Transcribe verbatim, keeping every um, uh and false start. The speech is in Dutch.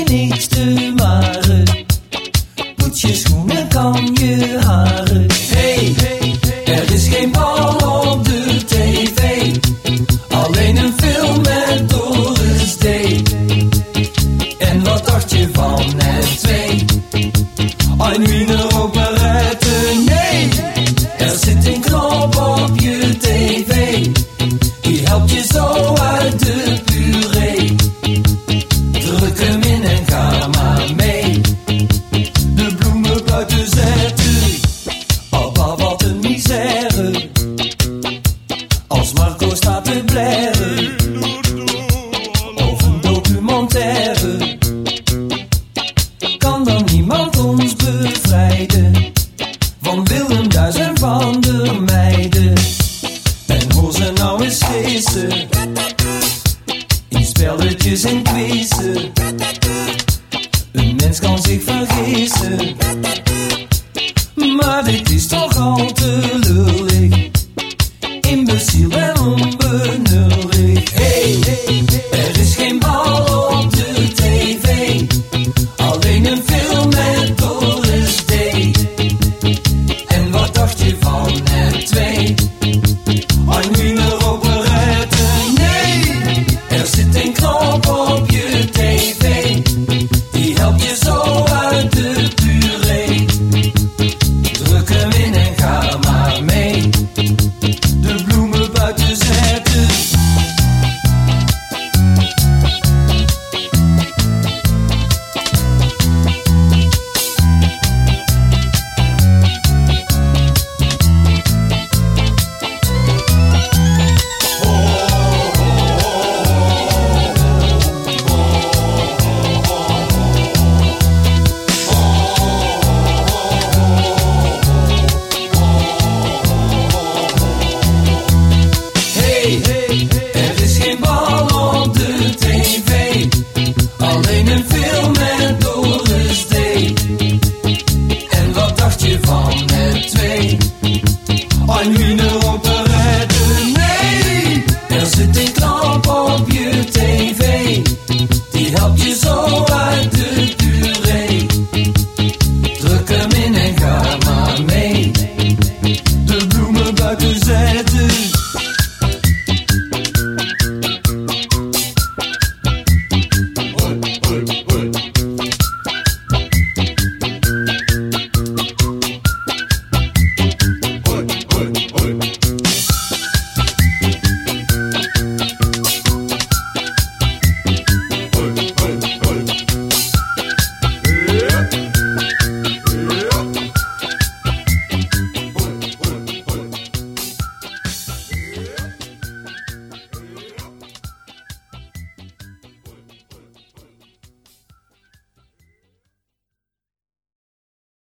niks te maren. Poets je schoenen, kam je haren. Hey, er is geen bal op de tv. Alleen een film met Doris D. En wat dacht je van het twee? Een wiener operette, nee. Er zit een knop op je tv. Die helpt je zo uit de puree. Druk hem in en ga maar mee. De bloemen buiten zetten. Papa, wat een misère. Als Marco staat te blaren. Of een documentaire. Kan dan niemand ons bevrijden van Willem Duis en van der Meijden. En hoor ze nou eens feesten in spelletjes en quizzen. Een mens kan zich vergissen, maar dit is toch al te lullig. Imbeciel en onbenullig. Hey, er is geen bal op de tv. Alleen een film met Doris D. En wat dacht je van het twee? Een wiener operette, nee. Er zit een knop op je tv. Die helpt je zo uit de puree. Druk hem in en ga maar mee. De bloemen buiten zetten. Er is geen bal op de tv. Alleen een film met Doris D. En wat dacht je van het twee? Een wiener operette, nee. Er zit een knop op je tv. Die helpt je zo uit.